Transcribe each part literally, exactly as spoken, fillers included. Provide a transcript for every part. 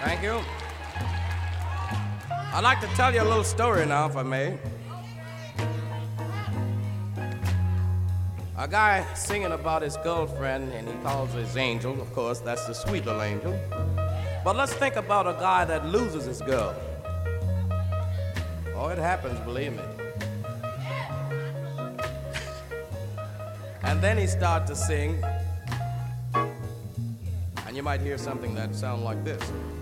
Thank you. I'd like to tell you a little story now, if I may. A guy singing about his girlfriend, and he calls her his angel. Of course, that's the sweet little angel. But let's think about a guy that loses his girl. Oh, it happens, believe me. And then he starts to sing, and you might hear something that sounds like this.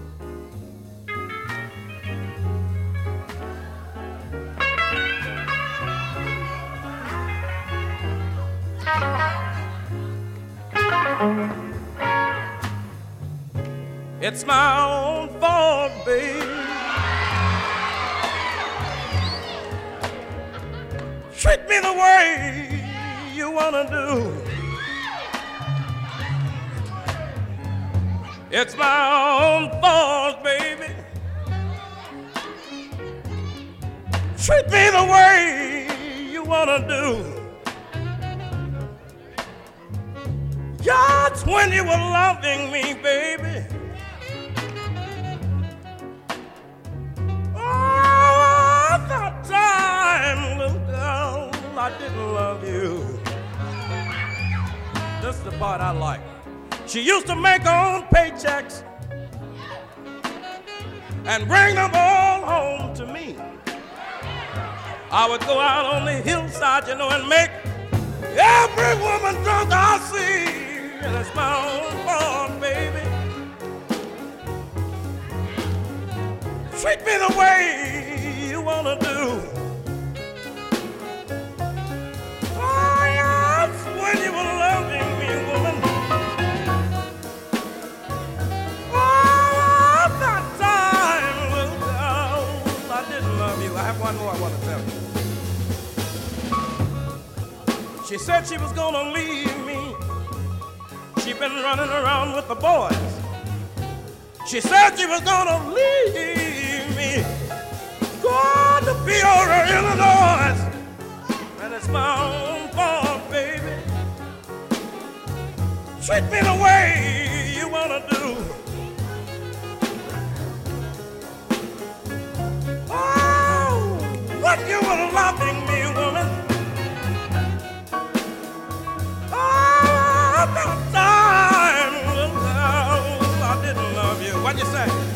It's my own fault, babe. Treat me the way you wanna do. It's my own fault, baby. Treat me the way you wanna do. Just when you were loving me, baby. Oh, that time, little girl, I didn't love you. This is the part I like. She used to make her own paychecks and bring them all home to me. I would go out on the hillside, you know, and make every woman drunk I see. And it's my own fault, baby. Treat me the way you wanna do. Oh, yes, when you were loving me, woman. Oh, that time, little girl, I didn't love you. I have one more I want to tell you. She said she was gonna leave me. She'd been running around with the boys. She said she was gonna leave me, going to Peoria, Illinois. And it's my own fault, baby. Treat me the way you wanna do. Oh, when you were loving me, woman. Oh, that time, little girl, I didn't love you. What'd you say?